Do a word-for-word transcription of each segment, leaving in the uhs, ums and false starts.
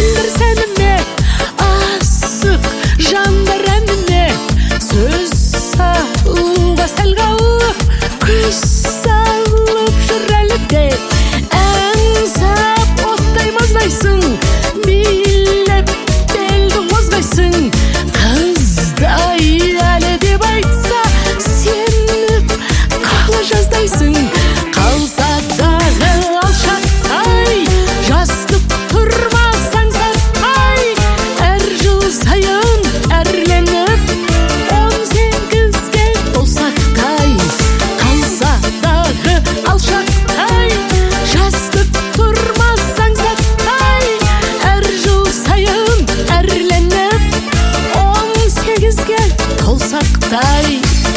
Сендір сәніме асық жандар әніне, сөз салуға сәл қалып, көз салып жүр әлі де. Ән оттай маздайсың, билеп белді қозғайсың. Қыздай әлі деп айтса, сеніп қала жаздайсың. Қалса дағы алшақтай, жастық тұрмас аңсатпай. Әр жыл сайын әрленіп, он сегізге толсақтай. Қалса дағы алшақтай, жастық тұрмас аңсатпай. Әр жыл сайын әрленіп, он сегізге толсақтай.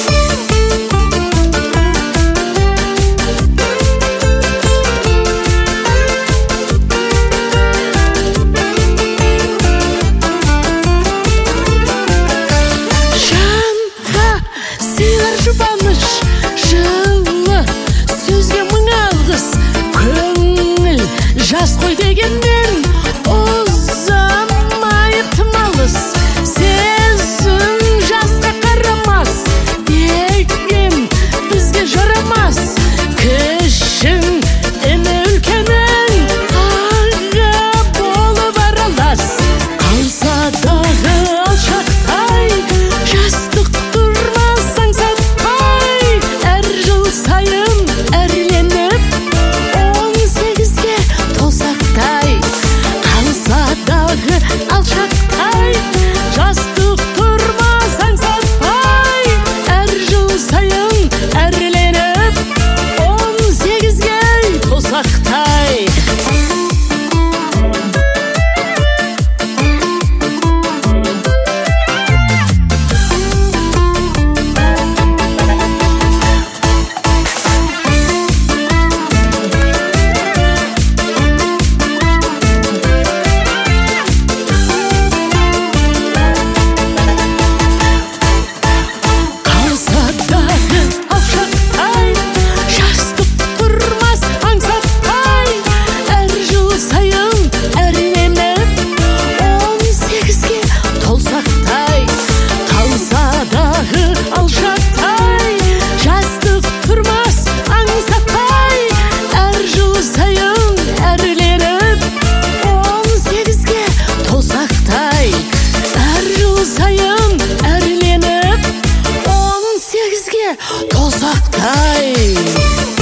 Жанға сыйлар жұбаныш, жылы сөзге мың алғыс. Көңіл жас қой дегенмен, ұзамайық тым алыс. Сезім жасқа қарамас, деген бізге жарамас. Кішің іні үлкенің, аға болып аралас. Қалса дағы алшақтай, жастық тұрмас аңсатпай. Әр жыл сайын әрленіп, он сегізге толсақтай. Қалса дағы алшақтай, жастық тұрмас аңсатпай. Әр жыл сайын әрленіп, он сегізге толсақтай. Қалса дағы алшақтай, жастық тұрмас аңсатпай. Әр жыл сайын әрленіп, он сегізге толсақтай. Қалса дағы алшақтай, жастық тұрмас аңсатпай. Әр жыл сайын әрленіп, он сегізге толсақтай. Әр жыл сайын әрленіп, он сегізге толсақтай.